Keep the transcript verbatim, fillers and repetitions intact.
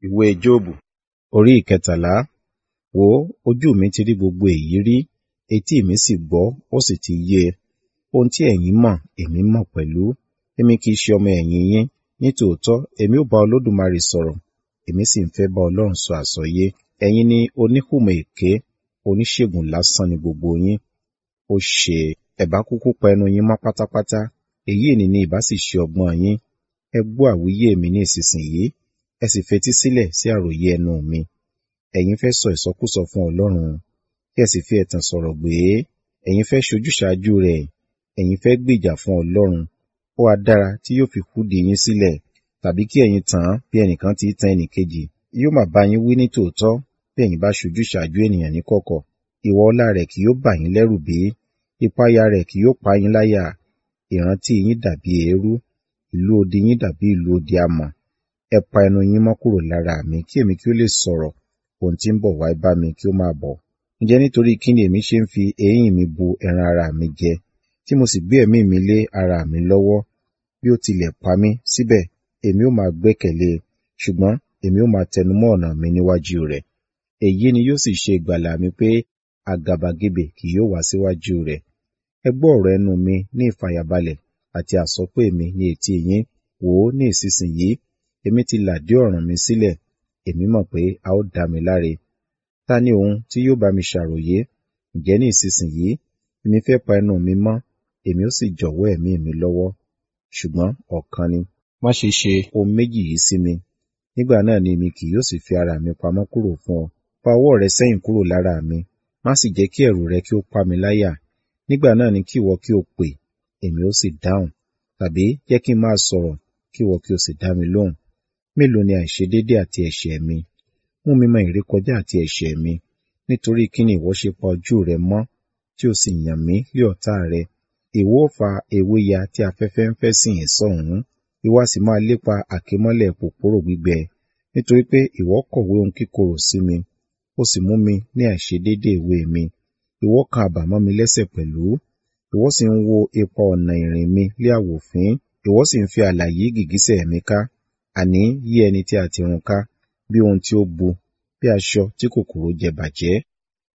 Ìwé Jóòbù orí ìkẹtàlá. Wò ó, ojú mi ti rí gbogbo èyí rí, etí mi sì gbọ́, ó sì ti yé e. Ohun tí ẹ̀yin mọ̀, èmi mọ̀ pẹ̀lú. Èmi kì í ṣe ọmọ ẹ̀yìn yín. Nítòótọ́, èmi ó bá Olódùmarè sọ̀rọ̀, èmi sì ń fẹ́ bá Ọlọ́run sọ àsọyé. Ẹ̀yin ni oníhùmọ̀ èké, oníṣègùn lásán ni gbogbo yín. Ó ṣe, ẹ bá kúkú pa ẹnu yín mọ́ pátápátá, èyí ni ni ìbá sì ṣe ọgbọ́n yín. Ẹ gbọ́ àwíyé mi ní ìsinsìnyí, ẹ sì fetí sílẹ̀ sí àròyé ẹnu mi. Ẹ̀yin fẹ́ sọ ìsọkúsọ fún Ọlọ́run, kí ẹ sì fi ẹ̀tàn sọ̀rọ̀ gbé. Ẹ̀yin fẹ́ ṣojúṣàájú rẹ̀, ẹ̀yin fẹ́ gbèjà fún Ọlọ́run. Ó ha dára tí yóò fi kúdìí yín sílẹ̀, tàbí kí ẹ̀yin tàn án bí ẹnìkan ti tan ẹnìkejì. Yóò máa bá yín wí ní tòótọ́, bí ẹ̀yin bá ṣojúṣàájú ènìyàn ní kọ̀kọ̀. Ìwà ọlá rẹ̀ kì yóò bà yín lẹ́rù bí? Ìpayà rẹ̀ kì yóò pa yín láyà? Ìrántí yín dàbí eérú, ìlú odi yín dàbí ìlú odi amọ̀. Ẹ pa ẹnu yín mọ́ kúrò lára mi, kí èmi kí ó lè sọ̀rọ̀ ohun tí ń bọ̀ wá bá mi kí ó máa bọ̀. Ǹjẹ́ nítorí kí ni èmi ṣe ń fi eyín mi bu ẹran ara mi jẹ, tí mo sì gbé ẹ̀mí mi lé ara mi lọ́wọ́? Bí ó tilẹ̀ pa mí, síbẹ̀ èmi ó máa gbẹ́kẹ̀lé e, ṣùgbọ́n èmi ó máa tẹnumọ́ ọ̀nà mi níwájú rẹ̀. Èyí ni yóò sì ṣe ìgbàlà mi pé àgàbàgebè kì yóò wá síwájú rẹ̀. Ẹ gbọ́ ọ̀rọ̀ ẹnu mi ní ìfàyàbalẹ̀ àti àsọpé mi ní etí yín. Wò ó ní ìsinsìnyí, èmi ti làdí ọ̀ràn mi sílẹ̀, èmi mọ̀ pé a ó dá mi láre. Ta ni òun tí yóò bá mi ṣàròyé? Ǹjẹ́ ní ìsinsìnyí, èmi fẹ́ pa ẹnu mi mọ́, èmi ó sì jọ̀wọ́ ẹ̀mí mi lọ́wọ́. Ṣùgbọ́n ọ̀kan ni, má ṣe ṣe ohun méjì yìí sí mi. Nígbà náà ni èmi kì yóò sì fi ara mi pamọ́ kúrò fún ọ. Fa ọwọ́ rẹ sẹ́yìn kúrò lára mi, má sì jẹ́ kí ẹ̀rù rẹ kí ó pa mi láyà. Nígbà náà ni kí ìwọ kí o pè, èmi ó sì dáhùn, tàbí jẹ́ kí n máa sọ̀rọ̀, kí ìwọ kí o sì dá mi lóhùn. Mélòó ni àìṣedéédé àti ẹ̀ṣẹ̀ mi? Mú mi mọ ìrékọjá àti ẹ̀ṣẹ̀ mi. Nítorí kí ni ìwọ ṣe pa ojú rẹ mọ́, tí o sì yàn mí lé ọ̀tá rẹ? Ìwọ ó fa ewé ya tí afẹ́fẹ́ ń fẹ́ sìn ín sọ́hùn, ìwọ a sì máa lépa àkémọ́lẹ̀ pòpòrò gbígbẹ. Nítorí pé ìwọ kọ̀wé ohun kíkorò sí mi, ó sì mú mi ní àìṣedéédé èwe mi. Ìwọ kan àbàmọ́ mi lẹ́sẹ̀ pẹ̀lú, ìwọ sì ń wo ipa ọ̀nà ìrìn mi lé àwòfín. Ìwọ sì ń fi ààlà yí gìgísẹ̀ mi ká, àní yí ẹni tí a ti run ká, bí ohun tí ó bu, bí aṣọ tí kòkòrò jẹ bàjẹ́.